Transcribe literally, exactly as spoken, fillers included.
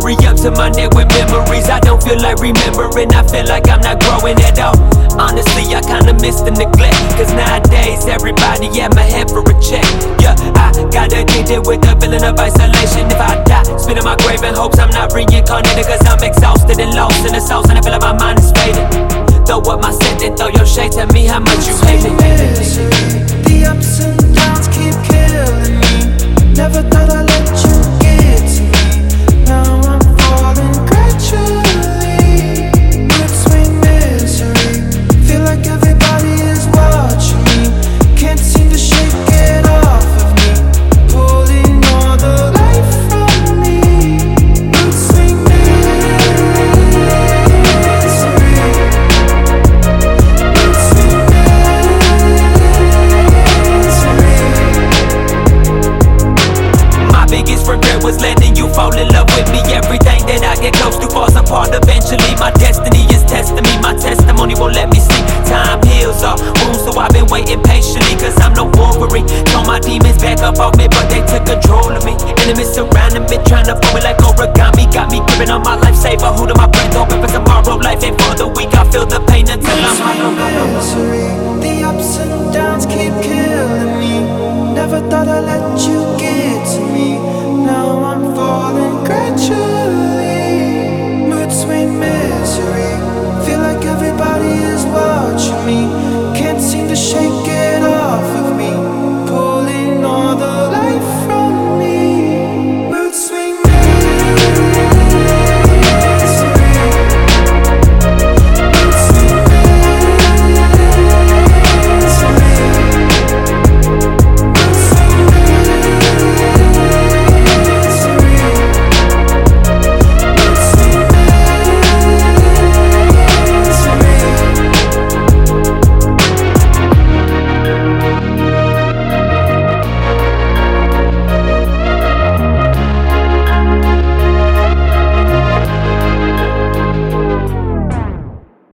Jewelry up to my neck with memories I don't feel like remembering, I feel like I'm not growing at all. Honestly, I kinda miss the neglect, cause nowadays everybody at my head for a check. Yeah, I got addicted with the feeling of isolation. If I die, spit in my grave in hopes I'm not reincarnated, cause I'm exhausted and lost in the sauce and I feel like my mind is fading. Throw up my set and throw your shade, tell me how much you hate me. The ups and downs keep killing me. Never thought I'd let you get to me. Now I'm falling gradually. Mood swing misery. Feel like everybody is watching me. Can't seem to shake it off of me. Pulling all the life from me. Mood swing misery. Mood swing My biggest regret was letting you fall in love with me. Everything that I get close to falls apart eventually. My destiny is testing me, my testimony won't let me sleep. Time heals all wounds, so I've been waiting patiently, cause I'm no Wolverine. Told my demons back up off me, but they took control of me. Enemies surrounding me, trying to fold me like origami. Got me gripping on my lifesaver, holding my breath, hoping for tomorrow. Life ain't for the weak, I feel the pain until I'm hollow. misery. The ups and downs keep killing me. Never thought I'd let you get to me. Now I'm falling gradually. Mood swing misery. Feel like everybody is watching me. Can't seem to shake it off.